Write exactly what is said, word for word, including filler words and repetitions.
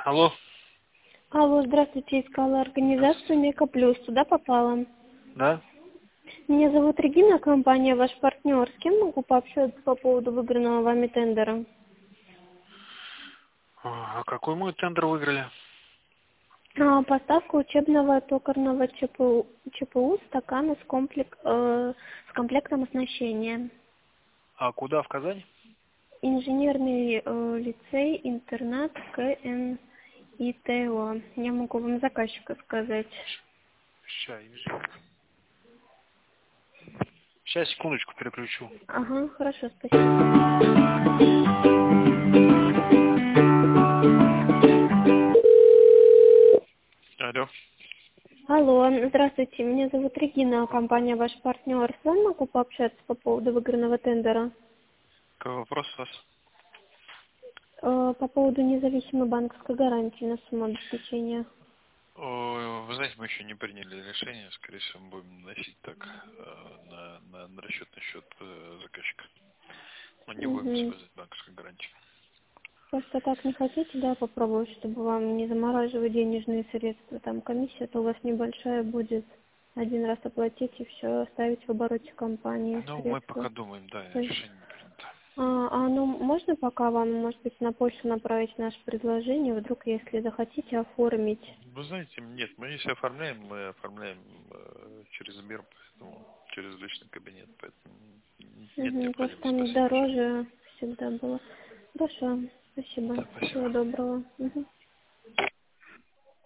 Алло. Алло, здравствуйте, искала организацию Мека Плюс, туда попала. Да? Меня зовут Регина, компания «Ваш партнер». С кем могу пообщаться по поводу выигранного вами тендера? А какой мы тендер выиграли? А, поставка учебного токарного ЧПУ, ЧПУ стакана с, комплек, э, с комплектом оснащения. А куда, в Казань? Инженерный э, лицей, интернат, КНИТО. Я могу вам заказчика сказать. Сейчас, Сейчас, секундочку, переключу. Ага, хорошо, спасибо. Алло. Алло, здравствуйте, меня зовут Регина, компания «Ваш партнер». С вами могу пообщаться по поводу выигранного тендера? Какой вопрос у вас? Э, По поводу независимой банковской гарантии на сумму обеспечения. О, Вы знаете, мы еще не приняли решение. Скорее всего, мы будем носить так э, на, на, на расчетный счет э, заказчика. Но не будем Угу. использовать банковскую гарантию. Просто так не хотите, да, попробовать, чтобы вам не замораживать денежные средства? Там комиссия-то у вас небольшая будет. Один раз оплатить и все, оставить в обороте компании Ну, мы средства. пока думаем, да, То есть, решение не принято. А, а ну можно пока вам, может быть, на почту направить наше предложение, вдруг, если захотите оформить? Вы знаете, нет, мы если оформляем, мы оформляем э, через Сбер, поэтому через личный кабинет, поэтому нет Угу, просто необходимости. там Спасибо большое. дороже всегда было. Хорошо, спасибо. Да, спасибо. Всего доброго. Мгм.